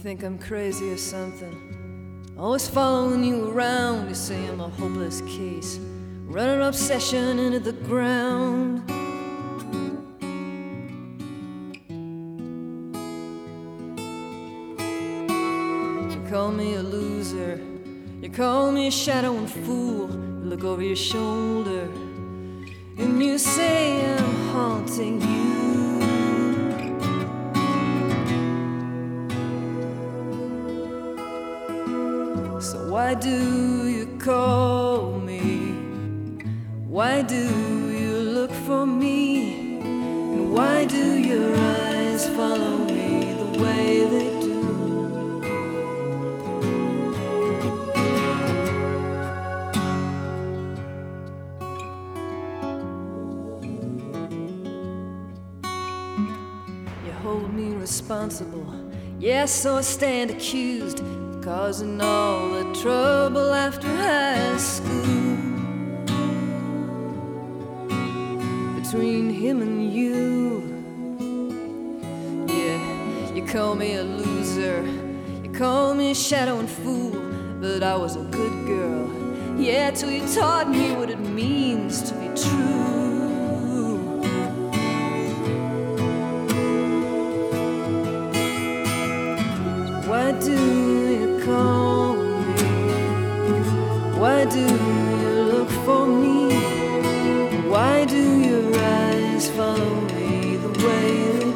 think I'm crazy or something. Always following you around. You say I'm a hopeless case, running obsession into the ground. You call me a loser, you call me a shadow and fool. You look over your shoulder and you say I'm haunting you. So why do you call me? Why do you look for me? And why do your eyes follow me the way they do? You hold me responsible, yes, so I stand accused, causing all the trouble after high school. Between him and you, yeah, you call me a loser, you call me a shadow and fool, but I was a good girl, yeah, till you taught me what it means to be true. Why do you call me? Why do you look for me? Why do your eyes follow me the way they do?